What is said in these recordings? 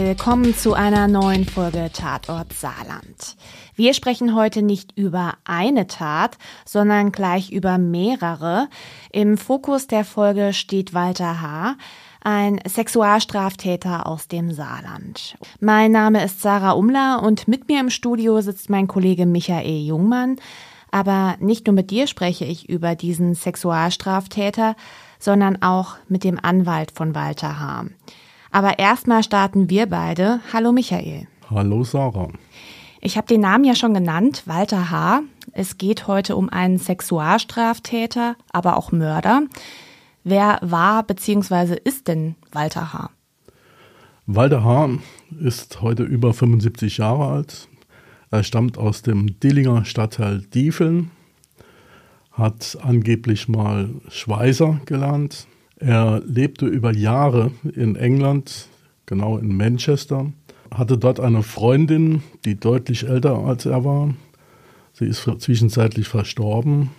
willkommen zu einer neuen Folge Tatort Saarland. Wir sprechen heute nicht über eine Tat, sondern gleich über mehrere. Im Fokus der Folge steht Walter H., ein Sexualstraftäter aus dem Saarland. Mein Name ist Sarah Umler und mit mir im Studio sitzt mein Kollege Michael Jungmann. Aber nicht nur mit dir spreche ich über diesen Sexualstraftäter, sondern auch mit dem Anwalt von Walter H. Aber erstmal starten wir beide. Hallo Michael. Hallo Sarah. Ich habe den Namen ja schon genannt, Walter H. Es geht heute um einen Sexualstraftäter, aber auch Mörder. Wer war bzw. ist denn Walter H.? Walter H. ist heute über 75 Jahre alt. Er stammt aus dem Dillinger Stadtteil Diefeln, hat angeblich mal Schweißer gelernt. Er lebte über Jahre in England, genau in Manchester, hatte dort eine Freundin, die deutlich älter als er war. Sie ist zwischenzeitlich verstorben.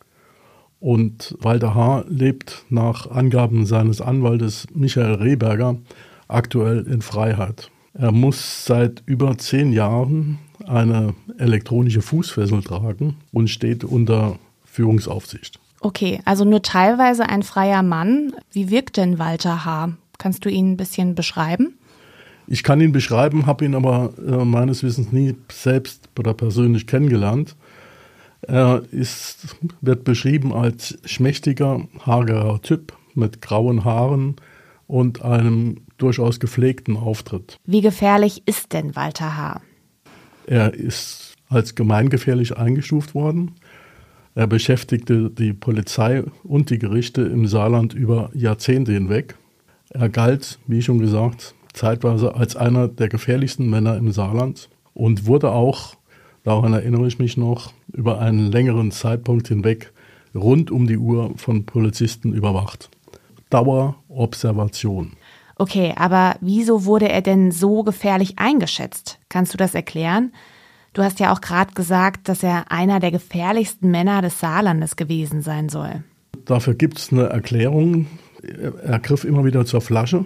Und Walter H. lebt nach Angaben seines Anwaltes Michael Rehberger aktuell in Freiheit. Er muss seit über 10 Jahren eine elektronische Fußfessel tragen und steht unter Führungsaufsicht. Okay, also nur teilweise ein freier Mann. Wie wirkt denn Walter H.? Kannst du ihn ein bisschen beschreiben? Ich kann ihn beschreiben, habe ihn aber meines Wissens nie selbst oder persönlich kennengelernt. Er wird beschrieben als schmächtiger, hagerer Typ mit grauen Haaren und einem durchaus gepflegten Auftritt. Wie gefährlich ist denn Walter H.? Er ist als gemeingefährlich eingestuft worden. Er beschäftigte die Polizei und die Gerichte im Saarland über Jahrzehnte hinweg. Er galt, wie schon gesagt, zeitweise als einer der gefährlichsten Männer im Saarland und wurde auch, daran erinnere ich mich noch, über einen längeren Zeitpunkt hinweg rund um die Uhr von Polizisten überwacht. Dauerobservation. Okay, aber wieso wurde er denn so gefährlich eingeschätzt? Kannst du das erklären? Du hast ja auch gerade gesagt, dass er einer der gefährlichsten Männer des Saarlandes gewesen sein soll. Dafür gibt es eine Erklärung. Er griff immer wieder zur Flasche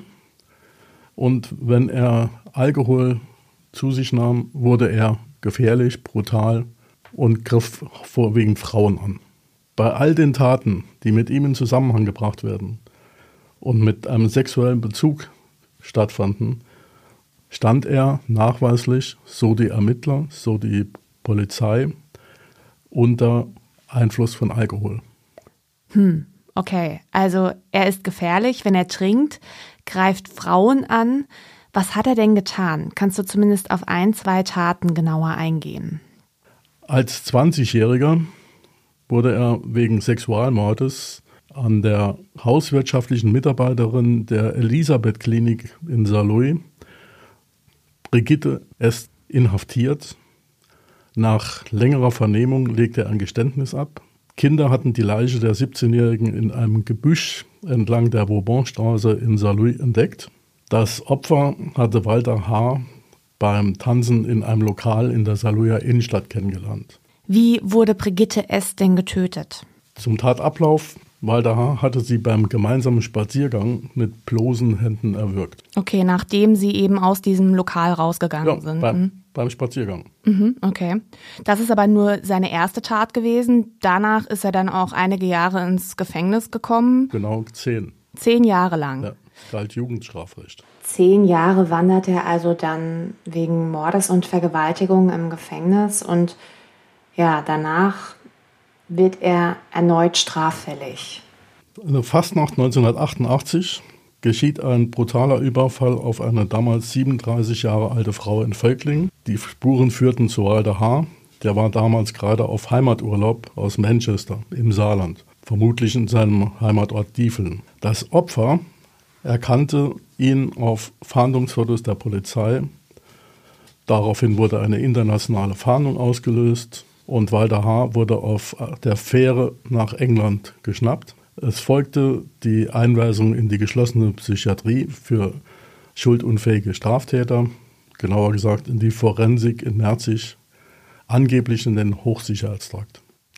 und wenn er Alkohol zu sich nahm, wurde er gefährlich, brutal und griff vorwiegend Frauen an. Bei all den Taten, die mit ihm in Zusammenhang gebracht werden und mit einem sexuellen Bezug stattfanden, stand er nachweislich, so die Ermittler, so die Polizei, unter Einfluss von Alkohol. Okay, also er ist gefährlich, wenn er trinkt, greift Frauen an. Was hat er denn getan? Kannst du zumindest auf 1, 2 Taten genauer eingehen? Als 20-Jähriger wurde er wegen Sexualmordes an der hauswirtschaftlichen Mitarbeiterin der Elisabeth-Klinik in Saarlouis, Brigitte S., inhaftiert. Nach längerer Vernehmung legte er ein Geständnis ab. Kinder hatten die Leiche der 17-Jährigen in einem Gebüsch entlang der Bourbonstraße in Saarlouis entdeckt. Das Opfer hatte Walter H. beim Tanzen in einem Lokal in der Saarlouier Innenstadt kennengelernt. Wie wurde Brigitte S. denn getötet? Zum Tatablauf: Walter H. hatte sie beim gemeinsamen Spaziergang mit bloßen Händen erwürgt. Okay, nachdem sie eben aus diesem Lokal rausgegangen sind. Beim Spaziergang. Okay. Das ist aber nur seine erste Tat gewesen. Danach ist er dann auch einige Jahre ins Gefängnis gekommen. Genau, 10. 10 Jahre lang. Ja, galt Jugendstrafrecht. 10 Jahre wandert er also dann wegen Mordes und Vergewaltigung im Gefängnis und ja, danach wird er erneut straffällig. In der Fastnacht 1988 geschieht ein brutaler Überfall auf eine damals 37 Jahre alte Frau in Völklingen. Die Spuren führten zu Walter H., der war damals gerade auf Heimaturlaub aus Manchester im Saarland, vermutlich in seinem Heimatort Diefeln. Das Opfer erkannte ihn auf Fahndungsfotos der Polizei. Daraufhin wurde eine internationale Fahndung ausgelöst und Walter H. wurde auf der Fähre nach England geschnappt. Es folgte die Einweisung in die geschlossene Psychiatrie für schuldunfähige Straftäter, genauer gesagt in die Forensik in Merzig, angeblich in den Hochsicherheitstrakt.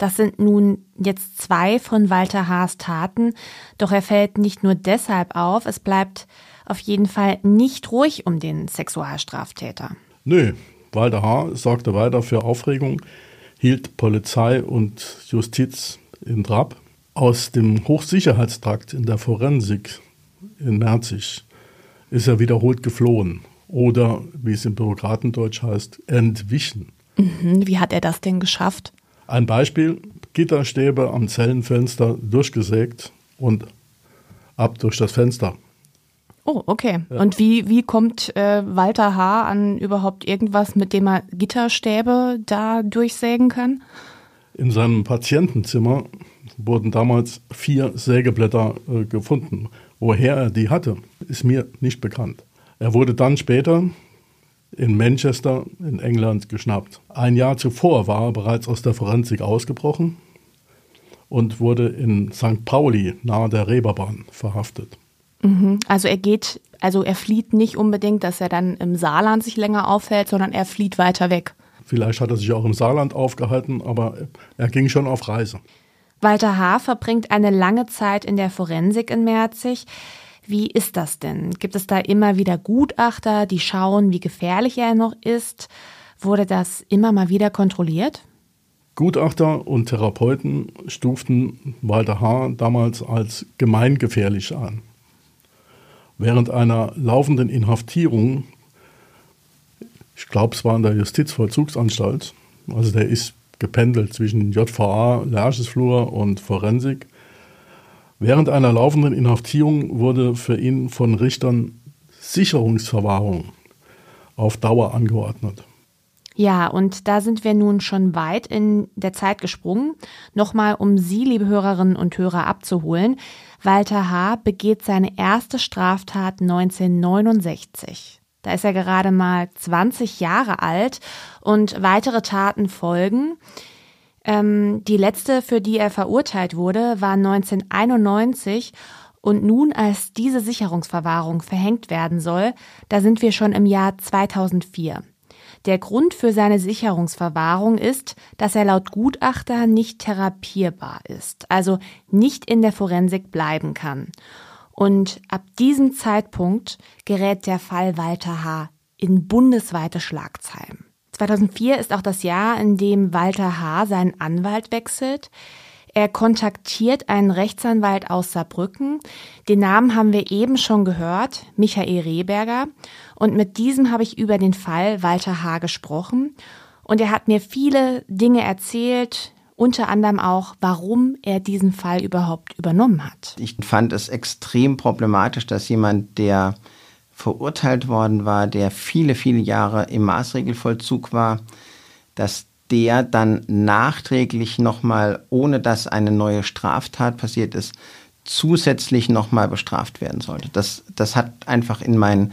Das sind nun jetzt 2 von Walter H.'s Taten, doch er fällt nicht nur deshalb auf, es bleibt auf jeden Fall nicht ruhig um den Sexualstraftäter. Nö, Walter H. sorgte weiter für Aufregung, hielt Polizei und Justiz in Trab. Aus dem Hochsicherheitstrakt in der Forensik in Merzig ist er wiederholt geflohen oder, wie es im Bürokratendeutsch heißt, entwichen. Wie hat er das denn geschafft? Ein Beispiel, Gitterstäbe am Zellenfenster durchgesägt und ab durch das Fenster. Oh, okay. Ja. Und wie kommt Walter H. an überhaupt irgendwas, mit dem er Gitterstäbe da durchsägen kann? In seinem Patientenzimmer wurden damals 4 Sägeblätter gefunden. Woher er die hatte, ist mir nicht bekannt. Er wurde dann später in Manchester in England geschnappt. Ein Jahr zuvor war er bereits aus der Forensik ausgebrochen und wurde in St. Pauli nahe der Reeperbahn verhaftet. Also er flieht nicht unbedingt, dass er dann im Saarland sich länger aufhält, sondern er flieht weiter weg. Vielleicht hat er sich auch im Saarland aufgehalten, aber er ging schon auf Reise. Walter H. verbringt eine lange Zeit in der Forensik in Merzig. Wie ist das denn? Gibt es da immer wieder Gutachter, die schauen, wie gefährlich er noch ist? Wurde das immer mal wieder kontrolliert? Gutachter und Therapeuten stuften Walter H. damals als gemeingefährlich ein. Während einer laufenden Inhaftierung, ich glaube, es war in der Justizvollzugsanstalt, also der ist gependelt zwischen JVA, Lerchesflur und Forensik. Während einer laufenden Inhaftierung wurde für ihn von Richtern Sicherungsverwahrung auf Dauer angeordnet. Ja, und da sind wir nun schon weit in der Zeit gesprungen. Nochmal, um Sie, liebe Hörerinnen und Hörer, abzuholen. Walter H. begeht seine erste Straftat 1969. Da ist er gerade mal 20 Jahre alt und weitere Taten folgen. Die letzte, für die er verurteilt wurde, war 1991 und nun, als diese Sicherungsverwahrung verhängt werden soll, da sind wir schon im Jahr 2004. Der Grund für seine Sicherungsverwahrung ist, dass er laut Gutachter nicht therapierbar ist, also nicht in der Forensik bleiben kann. Und ab diesem Zeitpunkt gerät der Fall Walter H. in bundesweite Schlagzeilen. 2004 ist auch das Jahr, in dem Walter H. seinen Anwalt wechselt. Er kontaktiert einen Rechtsanwalt aus Saarbrücken. Den Namen haben wir eben schon gehört, Michael Rehberger. Und mit diesem habe ich über den Fall Walter H. gesprochen. Und er hat mir viele Dinge erzählt, unter anderem auch, warum er diesen Fall überhaupt übernommen hat. Ich fand es extrem problematisch, dass jemand, der verurteilt worden war, der viele, viele Jahre im Maßregelvollzug war, dass der dann nachträglich nochmal, ohne dass eine neue Straftat passiert ist, zusätzlich nochmal bestraft werden sollte. Das hat einfach in mein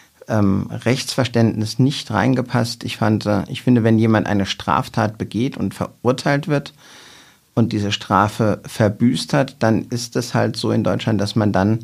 Rechtsverständnis nicht reingepasst. Ich finde, wenn jemand eine Straftat begeht und verurteilt wird und diese Strafe verbüßt hat, dann ist es halt so in Deutschland, dass man dann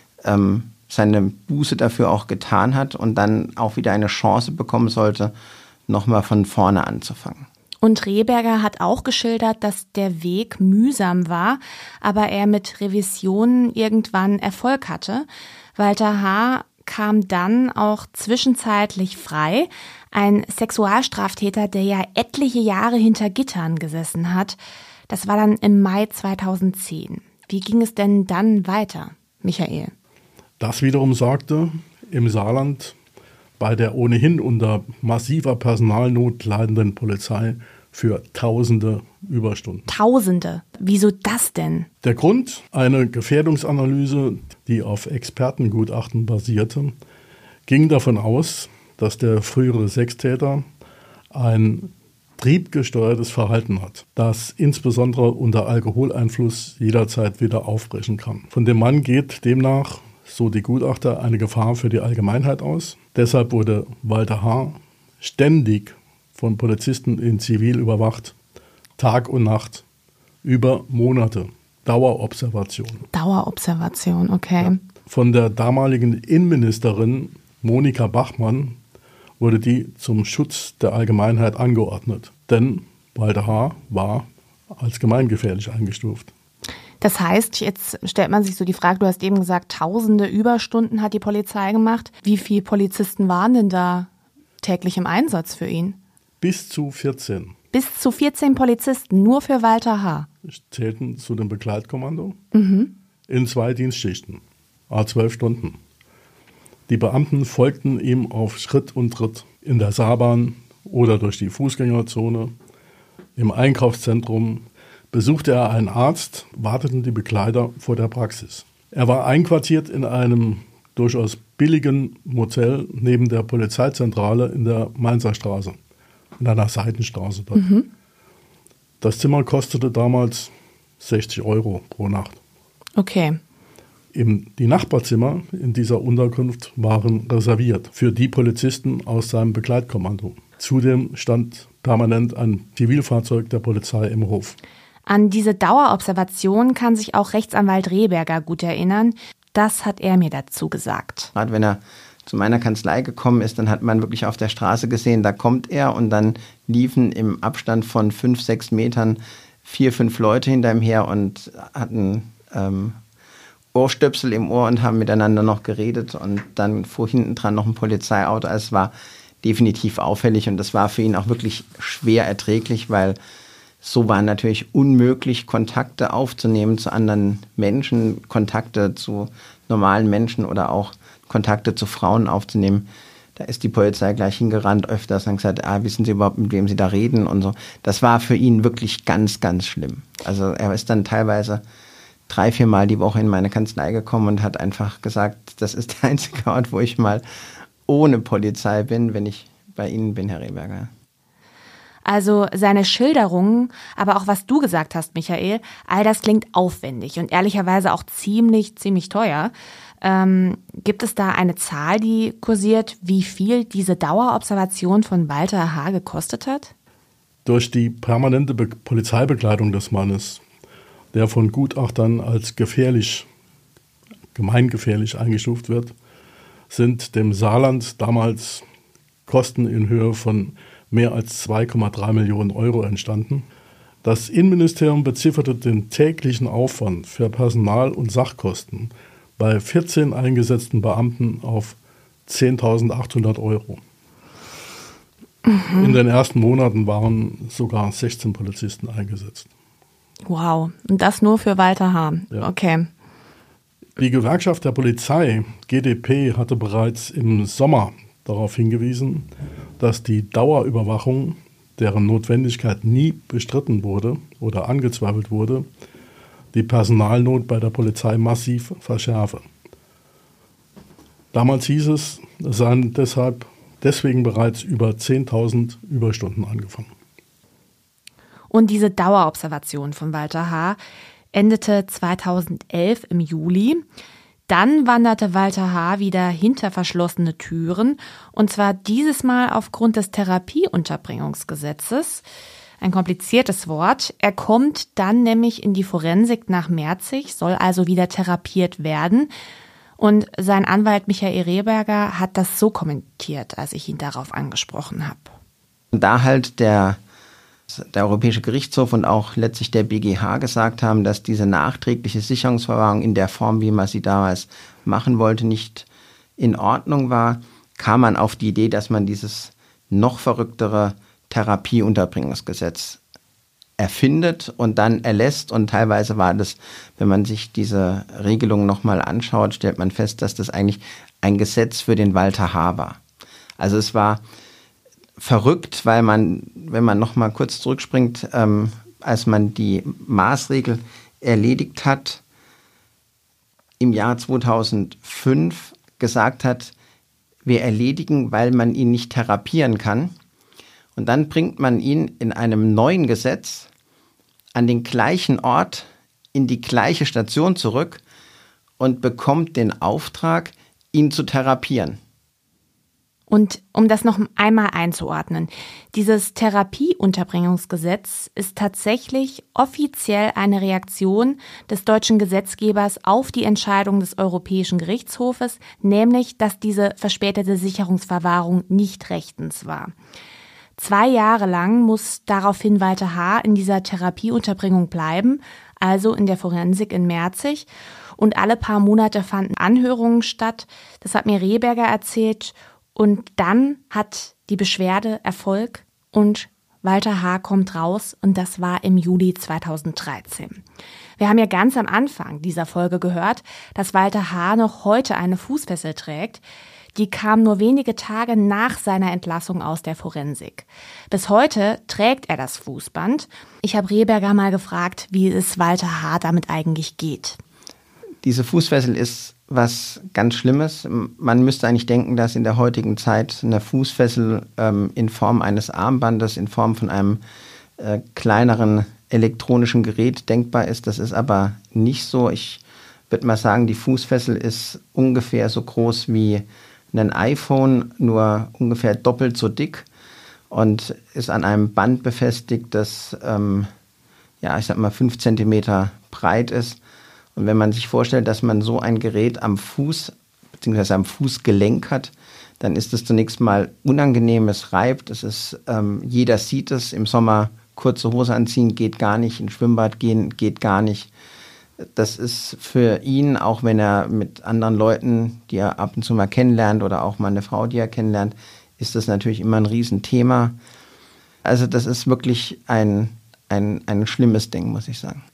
seine Buße dafür auch getan hat und dann auch wieder eine Chance bekommen sollte, nochmal von vorne anzufangen. Und Rehberger hat auch geschildert, dass der Weg mühsam war, aber er mit Revisionen irgendwann Erfolg hatte. Walter H. kam dann auch zwischenzeitlich frei. Ein Sexualstraftäter, der ja etliche Jahre hinter Gittern gesessen hat. Das war dann im Mai 2010. Wie ging es denn dann weiter, Michael? Das wiederum sorgte im Saarland bei der ohnehin unter massiver Personalnot leidenden Polizei für Tausende Überstunden. Tausende? Wieso das denn? Der Grund, eine Gefährdungsanalyse, die auf Expertengutachten basierte, ging davon aus, dass der frühere Sextäter ein triebgesteuertes Verhalten hat, das insbesondere unter Alkoholeinfluss jederzeit wieder aufbrechen kann. Von dem Mann geht demnach, so die Gutachter, eine Gefahr für die Allgemeinheit aus. Deshalb wurde Walter H. ständig von Polizisten in Zivil überwacht, Tag und Nacht, über Monate. Dauerobservation. Dauerobservation, okay. Ja. Von der damaligen Innenministerin Monika Bachmann wurde die zum Schutz der Allgemeinheit angeordnet. Denn Walter H. war als gemeingefährlich eingestuft. Das heißt, jetzt stellt man sich so die Frage, du hast eben gesagt, tausende Überstunden hat die Polizei gemacht. Wie viele Polizisten waren denn da täglich im Einsatz für ihn? Bis zu 14. Bis zu 14 Polizisten, nur für Walter H. Zählten zu dem Begleitkommando in 2 Dienstschichten, à12 Stunden. Die Beamten folgten ihm auf Schritt und Tritt in der Saarbahn oder durch die Fußgängerzone, im Einkaufszentrum. Besuchte er einen Arzt, warteten die Begleiter vor der Praxis. Er war einquartiert in einem durchaus billigen Motel neben der Polizeizentrale in der Mainzer Straße, in einer Seitenstraße dort. Das Zimmer kostete damals 60 € pro Nacht. Okay. Die Nachbarzimmer in dieser Unterkunft waren reserviert für die Polizisten aus seinem Begleitkommando. Zudem stand permanent ein Zivilfahrzeug der Polizei im Hof. An diese Dauerobservation kann sich auch Rechtsanwalt Rehberger gut erinnern. Das hat er mir dazu gesagt. Gerade wenn er zu meiner Kanzlei gekommen ist, dann hat man wirklich auf der Straße gesehen, da kommt er und dann liefen im Abstand von 5-6 Metern 4-5 Leute hinter ihm her und hatten Ohrstöpsel im Ohr und haben miteinander noch geredet und dann fuhr hinten dran noch ein Polizeiauto. Also es war definitiv auffällig und das war für ihn auch wirklich schwer erträglich, weil so war natürlich unmöglich, Kontakte aufzunehmen zu anderen Menschen, Kontakte zu normalen Menschen oder auch Kontakte zu Frauen aufzunehmen. Da ist die Polizei gleich hingerannt öfters und gesagt, wissen Sie überhaupt, mit wem Sie da reden und so. Das war für ihn wirklich ganz, ganz schlimm. Also er ist dann teilweise 3-4 Mal die Woche in meine Kanzlei gekommen und hat einfach gesagt, das ist der einzige Ort, wo ich mal ohne Polizei bin, wenn ich bei Ihnen bin, Herr Rehberger. Also seine Schilderungen, aber auch was du gesagt hast, Michael, all das klingt aufwendig und ehrlicherweise auch ziemlich teuer. Gibt es da eine Zahl, die kursiert, wie viel diese Dauerobservation von Walter H. gekostet hat? Durch die permanente Polizeibegleitung des Mannes, der von Gutachtern als gemeingefährlich eingestuft wird, sind dem Saarland damals Kosten in Höhe von mehr als 2,3 Millionen € entstanden. Das Innenministerium bezifferte den täglichen Aufwand für Personal- und Sachkosten bei 14 eingesetzten Beamten auf 10.800 €. In den ersten Monaten waren sogar 16 Polizisten eingesetzt. Wow, und das nur für Walter H. Ja. Okay. Die Gewerkschaft der Polizei, GdP, hatte bereits im Sommer darauf hingewiesen, dass die Dauerüberwachung, deren Notwendigkeit nie bestritten wurde oder angezweifelt wurde, die Personalnot bei der Polizei massiv verschärfe. Damals hieß es seien deswegen bereits über 10.000 Überstunden angefangen. Und diese Dauerobservation von Walter H. endete 2011 im Juli. Dann wanderte Walter H. wieder hinter verschlossene Türen, und zwar dieses Mal aufgrund des Therapieunterbringungsgesetzes. Ein kompliziertes Wort. Er kommt dann nämlich in die Forensik nach Merzig, soll also wieder therapiert werden. Und sein Anwalt Michael Rehberger hat das so kommentiert, als ich ihn darauf angesprochen habe. Da halt der Europäische Gerichtshof und auch letztlich der BGH gesagt haben, dass diese nachträgliche Sicherungsverwahrung in der Form, wie man sie damals machen wollte, nicht in Ordnung war, kam man auf die Idee, dass man dieses noch verrücktere Therapieunterbringungsgesetz erfindet und dann erlässt. Und teilweise war das, wenn man sich diese Regelung nochmal anschaut, stellt man fest, dass das eigentlich ein Gesetz für den Walter H. war. Also es war verrückt, weil man, wenn man noch mal kurz zurückspringt, als man die Maßregel erledigt hat, im Jahr 2005 gesagt hat, wir erledigen, weil man ihn nicht therapieren kann. Und dann bringt man ihn in einem neuen Gesetz an den gleichen Ort, in die gleiche Station zurück und bekommt den Auftrag, ihn zu therapieren. Und um das noch einmal einzuordnen, dieses Therapieunterbringungsgesetz ist tatsächlich offiziell eine Reaktion des deutschen Gesetzgebers auf die Entscheidung des Europäischen Gerichtshofes, nämlich, dass diese verspätete Sicherungsverwahrung nicht rechtens war. 2 Jahre lang muss daraufhin Walter H. in dieser Therapieunterbringung bleiben, also in der Forensik in Merzig. Und alle paar Monate fanden Anhörungen statt. Das hat mir Rehberger erzählt. Und dann hat die Beschwerde Erfolg und Walter H. kommt raus. Und das war im Juli 2013. Wir haben ja ganz am Anfang dieser Folge gehört, dass Walter H. noch heute eine Fußfessel trägt. Die kam nur wenige Tage nach seiner Entlassung aus der Forensik. Bis heute trägt er das Fußband. Ich habe Rehberger mal gefragt, wie es Walter H. damit eigentlich geht. Diese Fußfessel ist was ganz Schlimmes. Man müsste eigentlich denken, dass in der heutigen Zeit eine Fußfessel in Form eines Armbandes, in Form von einem kleineren elektronischen Gerät denkbar ist. Das ist aber nicht so. Ich würde mal sagen, die Fußfessel ist ungefähr so groß wie ein iPhone, nur ungefähr doppelt so dick und ist an einem Band befestigt, das 5 Zentimeter breit ist. Und wenn man sich vorstellt, dass man so ein Gerät am Fuß bzw. am Fußgelenk hat, dann ist es zunächst mal unangenehm, es reibt, jeder sieht es, im Sommer kurze Hose anziehen geht gar nicht, ins Schwimmbad gehen geht gar nicht. Das ist für ihn, auch wenn er mit anderen Leuten, die er ab und zu mal kennenlernt oder auch mal eine Frau, die er kennenlernt, ist das natürlich immer ein Riesenthema. Also das ist wirklich ein schlimmes Ding, muss ich sagen.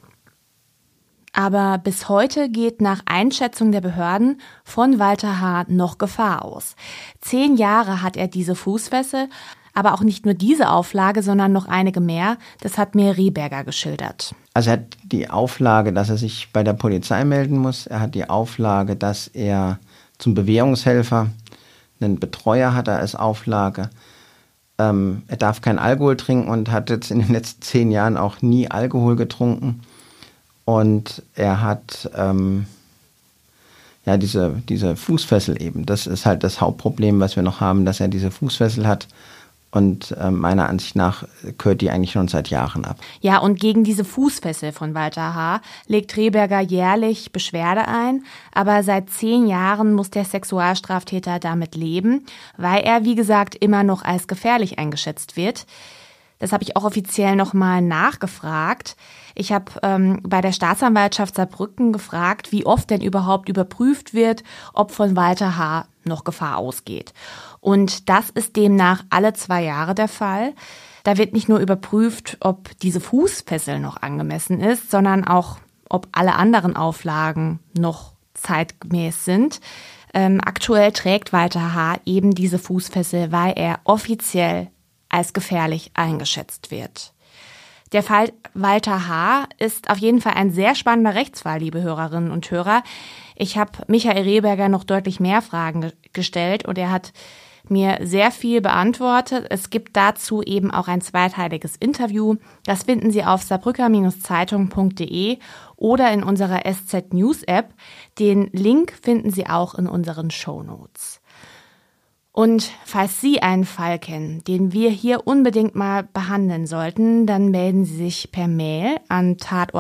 Aber bis heute geht nach Einschätzung der Behörden von Walter H. noch Gefahr aus. 10 Jahre hat er diese Fußfessel, aber auch nicht nur diese Auflage, sondern noch einige mehr. Das hat mir Rehberger geschildert. Also er hat die Auflage, dass er sich bei der Polizei melden muss. Er hat die Auflage, dass er zum Bewährungshelfer einen Betreuer hat als Auflage. Er darf kein Alkohol trinken und hat jetzt in den letzten 10 Jahren auch nie Alkohol getrunken. Und er hat diese Fußfessel eben. Das ist halt das Hauptproblem, was wir noch haben, dass er diese Fußfessel hat. Und meiner Ansicht nach gehört die eigentlich schon seit Jahren ab. Ja, und gegen diese Fußfessel von Walter H. legt Rehberger jährlich Beschwerde ein. Aber seit 10 Jahren muss der Sexualstraftäter damit leben, weil er, wie gesagt, immer noch als gefährlich eingeschätzt wird. Das habe ich auch offiziell nochmal nachgefragt. Ich habe bei der Staatsanwaltschaft Saarbrücken gefragt, wie oft denn überhaupt überprüft wird, ob von Walter H. noch Gefahr ausgeht. Und das ist demnach alle 2 Jahre der Fall. Da wird nicht nur überprüft, ob diese Fußfessel noch angemessen ist, sondern auch, ob alle anderen Auflagen noch zeitgemäß sind. Aktuell trägt Walter H. eben diese Fußfessel, weil er offiziell als gefährlich eingeschätzt wird. Der Fall Walter H. ist auf jeden Fall ein sehr spannender Rechtsfall, liebe Hörerinnen und Hörer. Ich habe Michael Rehberger noch deutlich mehr Fragen gestellt und er hat mir sehr viel beantwortet. Es gibt dazu eben auch ein zweiteiliges Interview. Das finden Sie auf saarbrücker-zeitung.de oder in unserer SZ News App. Den Link finden Sie auch in unseren Shownotes. Und falls Sie einen Fall kennen, den wir hier unbedingt mal behandeln sollten, dann melden Sie sich per Mail an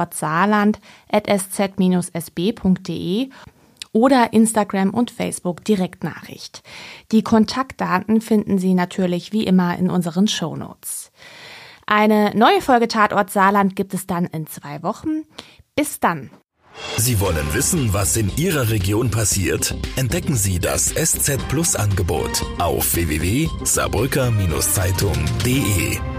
tatortsaarland@sz-sb.de oder Instagram und Facebook Direktnachricht. Die Kontaktdaten finden Sie natürlich wie immer in unseren Shownotes. Eine neue Folge Tatort Saarland gibt es dann in 2 Wochen. Bis dann. Sie wollen wissen, was in Ihrer Region passiert? Entdecken Sie das SZ Plus Angebot auf www.saarbrücker-zeitung.de.